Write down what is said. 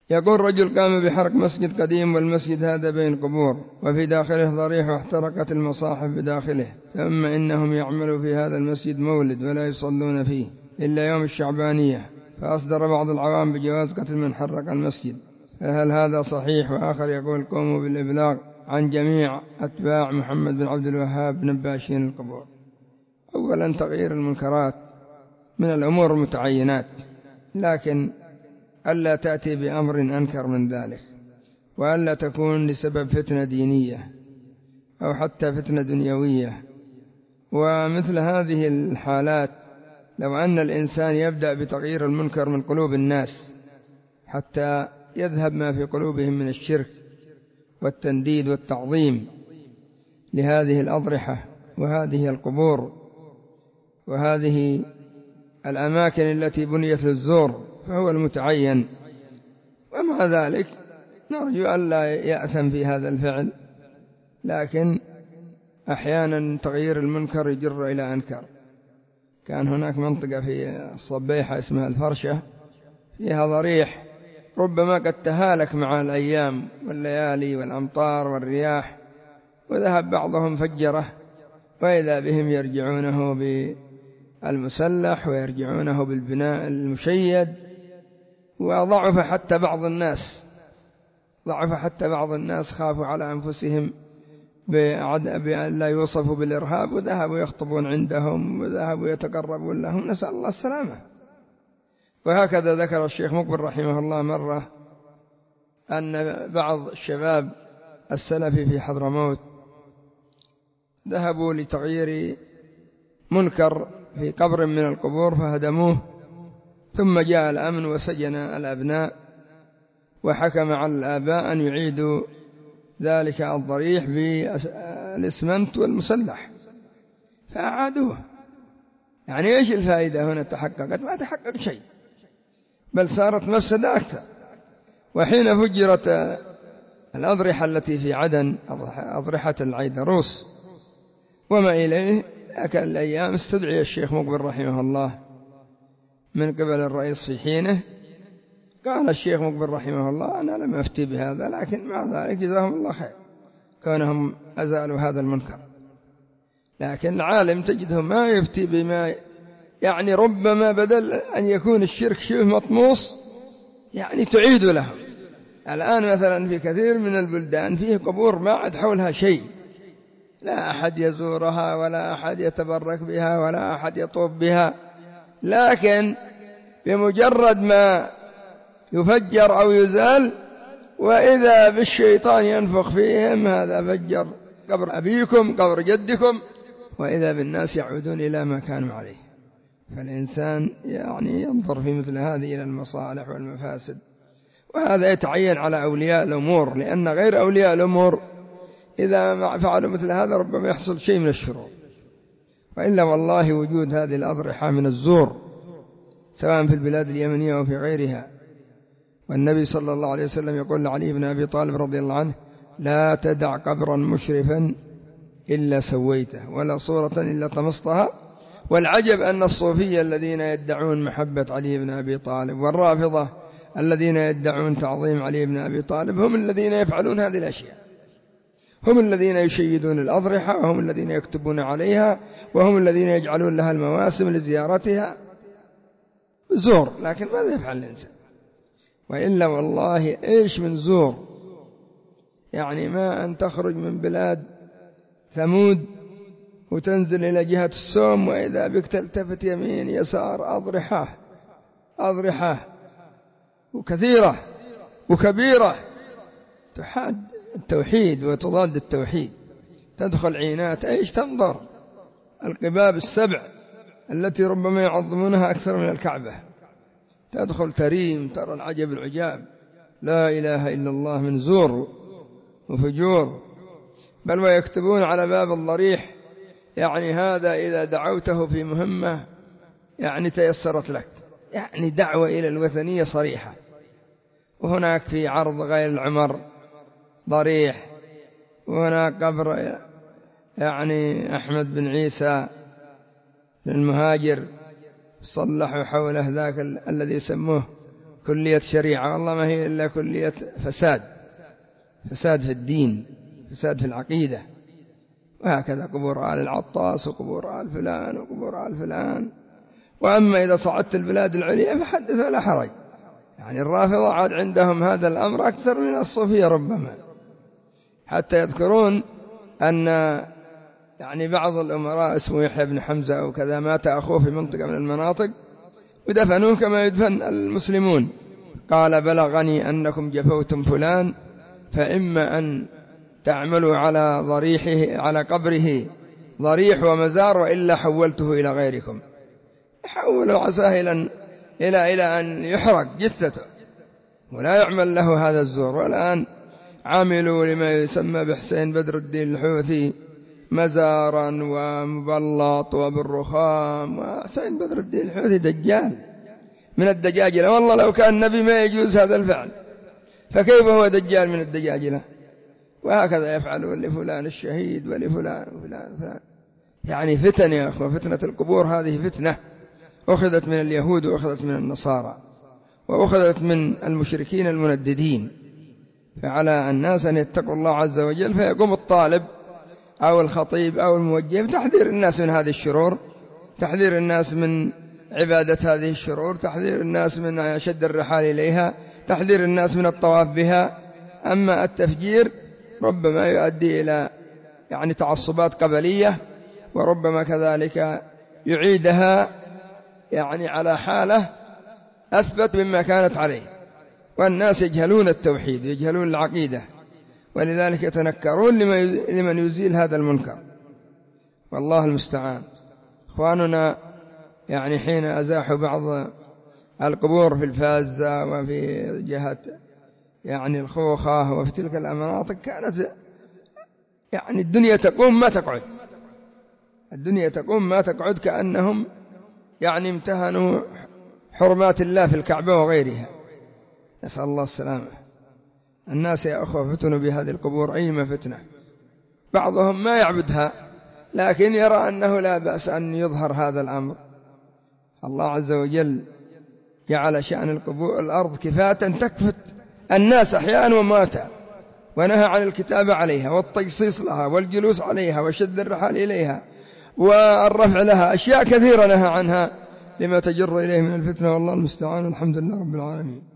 يقول رجل قام بحرق مسجد قديم، والمسجد هذا بين قبور وفي داخله ضريح، واحترقت المصاحف بداخله، ثم إنهم يعملوا في هذا المسجد مولد ولا يصلون فيه إلا يوم الشعبانية، فأصدر بعض العوام بجواز قتل من حرق المسجد، فهل هذا صحيح؟ وآخر يقول قوموا بالإبلاغ عن جميع أتباع محمد بن عبد الوهاب نباشين القبور. أولا تغيير المنكرات من الأمور المتعينات، لكن ألا تأتي بأمر أنكر من ذلك، وألا تكون لسبب فتنة دينية أو حتى فتنة دنيوية. ومثل هذه الحالات لو أن الإنسان يبدأ بتغيير المنكر من قلوب الناس حتى يذهب ما في قلوبهم من الشرك والتنديد والتعظيم لهذه الأضرحة وهذه القبور وهذه الأماكن التي بنيت للزور، فهو المتعين. ومع ذلك نرجو ألا يأثم في هذا الفعل، لكن أحيانا تغيير المنكر يجر إلى أنكر. كان هناك منطقة في الصبيحة اسمها الفرشة فيها ضريح ربما قد تهالك مع الأيام والليالي والأمطار والرياح، وذهب بعضهم فجره، وإذا بهم يرجعونه بالمسلح ويرجعونه بالبناء المشيد، وضعف حتى بعض الناس خافوا على أنفسهم بأن لا يوصفوا بالإرهاب، وذهبوا يخطبون عندهم وذهبوا يتقربون لهم، نسأل الله السلامة. وهكذا ذكر الشيخ مقبل رحمه الله مرة أن بعض الشباب السلفي في حضرموت ذهبوا لتغيير منكر في قبر من القبور فهدموه، ثم جاء الأمن وسجن الأبناء وحكم على الآباء أن يعيدوا ذلك الضريح بالإسمنت والمسلح، فأعادوه. يعني إيش الفائدة هنا تحققت؟ ما تحقق شيء، بل صارت مفسدة أكثر. وحين فجرت الأضرحة التي في عدن، أضرحة العيدروس وما إليه، لكن الأيام استدعي الشيخ مقبل رحمه الله من قبل الرئيس في حينه، قال الشيخ مقبل رحمه الله أنا لم أفتي بهذا، لكن مع ذلك جزاهم الله خير كونهم أزالوا هذا المنكر. لكن العالم تجده ما يفتي بما يعني ربما بدل أن يكون الشرك شبه مطموس يعني تعيد له. الآن مثلا في كثير من البلدان فيه قبور ما عاد حولها شيء، لا أحد يزورها ولا أحد يتبرك بها ولا أحد يطوف بها، لكن بمجرد ما يفجر أو يزال وإذا بالشيطان ينفخ فيهم هذا فجر قبر أبيكم قبر جدكم، وإذا بالناس يعودون إلى ما كانوا عليه. فالإنسان يعني ينظر في مثل هذه إلى المصالح والمفاسد، وهذا يتعين على أولياء الأمور، لأن غير أولياء الأمور إذا فعلوا مثل هذا ربما يحصل شيء من الشرور. وإلا والله وجود هذه الأضرحة من الزور سواء في البلاد اليمنية وفي غيرها. والنبي صلى الله عليه وسلم يقول لعلي بن أبي طالب رضي الله عنه لا تدع قبرا مشرفا إلا سويته ولا صورة إلا طمستها. والعجب أن الصوفية الذين يدعون محبة علي بن أبي طالب والرافضة الذين يدعون تعظيم علي بن أبي طالب هم الذين يفعلون هذه الأشياء، هم الذين يشيدون الأضرحة، وهم الذين يكتبون عليها، وهم الذين يجعلون لها المواسم لزيارتها. زور، لكن ماذا يفعل الإنسان؟ وإلا والله إيش من زور، يعني ما أن تخرج من بلاد ثمود وتنزل إلى جهة السوم وإذا بك تلتفت يمين يسار أضرحة وكثيرة وكبيرة تحاد التوحيد وتضاد التوحيد. تدخل عينات إيش تنظر القباب السبع التي ربما يعظمونها أكثر من الكعبة، تدخل تريم ترى العجب العجاب، لا إله إلا الله من زور وفجور. بل ويكتبون على باب الضريح يعني هذا إذا دعوته في مهمة يعني تيسرت لك، يعني دعوة إلى الوثنية صريحة. وهناك في عرض غير العمر ضريح، وهناك قبر يعني أحمد بن عيسى بن المهاجر صلحوا حوله ذاك الذي يسموه كلية شريعة، والله ما هي إلا كلية فساد، فساد في الدين، فساد في العقيدة. وهكذا قبور آل العطاس وقبور آل فلان وقبور آل فلان. وأما إذا صعدت البلاد العليا فحدث ولا حرج، يعني الرافضة عاد عندهم هذا الأمر أكثر من الصوفية ربما، حتى يذكرون أن يعني بعض الأمراء اسمه يحيى بن حمزة أو كذا مات أخوه في منطقة من المناطق ودفنوه كما يدفن المسلمون، قال بلغني أنكم جفوتم فلان فإما أن تعملوا على ضريحه على قبره ضريح ومزار وإلا حولته إلى غيركم. حولوا عساه إلى أن يحرق جثته ولا يعمل له هذا الزور. والآن عملوا لما يسمى بحسين بدر الدين الحوثي مزارا ومبلط وبالرخام، وحسين بدر الدين الحوثي دجال من الدجاجلة، والله لو كان نبي ما يجوز هذا الفعل، فكيف هو دجال من الدجاجلة؟ وهكذا يفعلون لفلان الشهيد ولفلان وفلان فلان. يعني فتن يا أخوة، فتنة القبور هذه فتنة أخذت من اليهود وأخذت من النصارى وأخذت من المشركين المنددين. فعلى الناس أن يتقوا الله عز وجل، فيقوم الطالب أو الخطيب أو الموجه بتحذير الناس من هذه الشرور، تحذير الناس من عبادة هذه الشرور، تحذير الناس من شد الرحال إليها، تحذير الناس من الطواف بها. أما التفجير ربما يؤدي إلى يعني تعصبات قبلية، وربما كذلك يعيدها يعني على حالة أثبت مما كانت عليه، والناس يجهلون التوحيد يجهلون العقيدة، ولذلك يتنكرون لمن يزيل هذا المنكر، والله المستعان. إخواننا يعني حين أزاحوا بعض القبور في الفازة وفي جهة يعني الخوخة وفي تلك المناطق كانت يعني الدنيا تقوم ما تقعد، الدنيا تقوم ما تقعد، كأنهم يعني امتهنوا حرمات الله في الكعبة وغيرها، نسأل الله السلامة. الناس يا أخوة فتنوا بهذه القبور أيما فتنة، بعضهم ما يعبدها لكن يرى أنه لا بأس أن يظهر هذا الأمر. الله عز وجل جعل شأن القبور الأرض كفاة تكفت الناس أحياء ومواتا، ونهى عن الكتابة عليها والتجصيص لها والجلوس عليها وشد الرحال إليها والرفع لها، أشياء كثيرة نهى عنها لما تجر إليه من الفتنة، والله المستعان. الحمد لله رب العالمين.